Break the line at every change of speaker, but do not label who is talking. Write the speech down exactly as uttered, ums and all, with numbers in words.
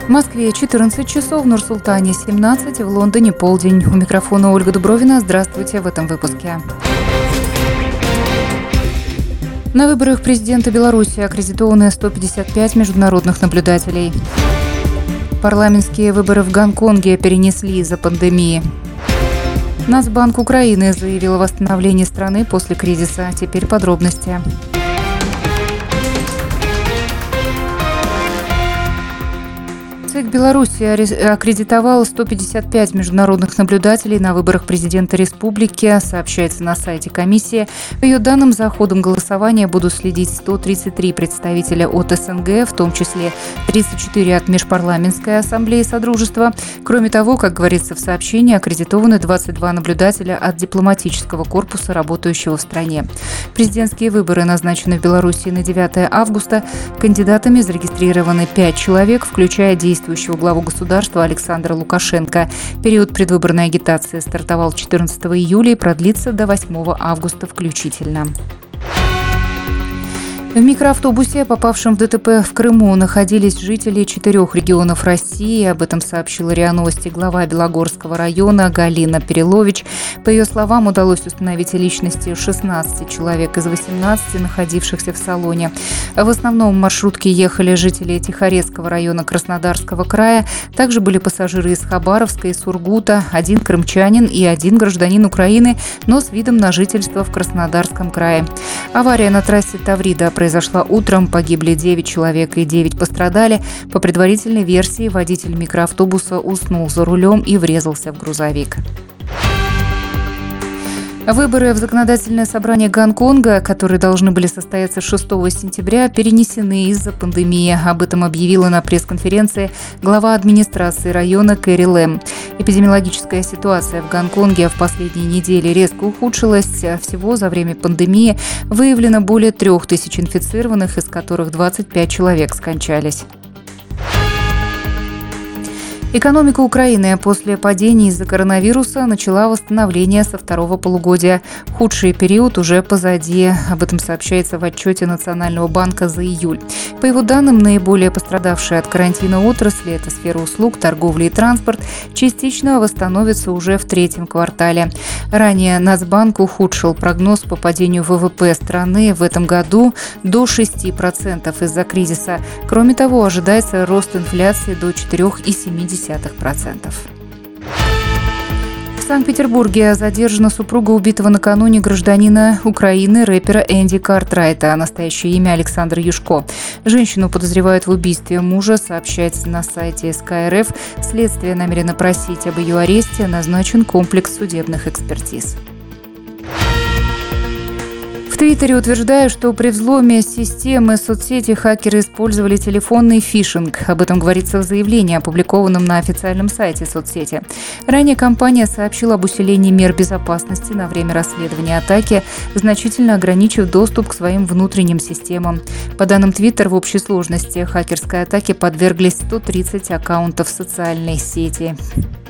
В Москве четырнадцать часов, в Нур-Султане семнадцать, в Лондоне полдень. У микрофона Ольга Дубровина. Здравствуйте в этом выпуске. На выборах президента Беларуси аккредитованы сто пятьдесят пять международных наблюдателей. Парламентские выборы в Гонконге перенесли из-за пандемии. Нацбанк Украины заявил о восстановлении страны после кризиса. Теперь подробности. ЦИК Беларуси аккредитовал сто пятьдесят пять международных наблюдателей на выборах президента республики, сообщается на сайте комиссии. По ее данным, за ходом голосования будут следить сто тридцать три представителя от СНГ, в том числе тридцать четыре от Межпарламентской ассамблеи Содружества. Кроме того, как говорится в сообщении, аккредитованы двадцать два наблюдателя от дипломатического корпуса, работающего в стране. Президентские выборы назначены в Беларуси на девятое августа. Кандидатами зарегистрированы пять человек, включая действующего главу государства Александра Лукашенко. Период предвыборной агитации стартовал четырнадцатого июля и продлится до восьмого августа включительно. В микроавтобусе, попавшем в ДТП в Крыму, находились жители четырех регионов России. Об этом сообщила РИА Новости глава Белогорского района Галина Перелович. По ее словам, удалось установить личности шестнадцати человек из восемнадцати, находившихся в салоне. В основном в маршрутке ехали жители Тихорецкого района Краснодарского края. Также были пассажиры из Хабаровска и Сургута, один крымчанин и один гражданин Украины, но с видом на жительство в Краснодарском крае. Авария на трассе Таврида произошла утром, погибли девять человек и девять пострадали. По предварительной версии, водитель микроавтобуса уснул за рулем и врезался в грузовик. Выборы в законодательное собрание Гонконга, которые должны были состояться шестого сентября, перенесены из-за пандемии. Об этом объявила на пресс-конференции глава администрации района Кэрри Лэм. Эпидемиологическая ситуация в Гонконге в последние недели резко ухудшилась. Всего за время пандемии выявлено более трех тысяч инфицированных, из которых двадцать пять человек скончались. Экономика Украины после падения из-за коронавируса начала восстановление со второго полугодия. Худший период уже позади. Об этом сообщается в отчете Национального банка за июль. По его данным, наиболее пострадавшие от карантина отрасли – это сфера услуг, торговли и транспорт – частично восстановятся уже в третьем квартале. Ранее Нацбанк ухудшил прогноз по падению ВВП страны в этом году до шести процентов из-за кризиса. Кроме того, ожидается рост инфляции до четырех целых семи десятых процента. В Санкт-Петербурге задержана супруга убитого накануне гражданина Украины, рэпера Энди Картрайта, настоящее имя Александр Юшко. Женщину подозревают в убийстве мужа, сообщается на сайте эс ка эр эф. Следствие намерено просить об ее аресте, назначен комплекс судебных экспертиз. В Твиттере утверждают, что при взломе системы соцсети хакеры использовали телефонный фишинг. Об этом говорится в заявлении, опубликованном на официальном сайте соцсети. Ранее компания сообщила об усилении мер безопасности на время расследования атаки, значительно ограничив доступ к своим внутренним системам. По данным Твиттер, в общей сложности хакерской атаке подверглись сто тридцать аккаунтов социальной сети.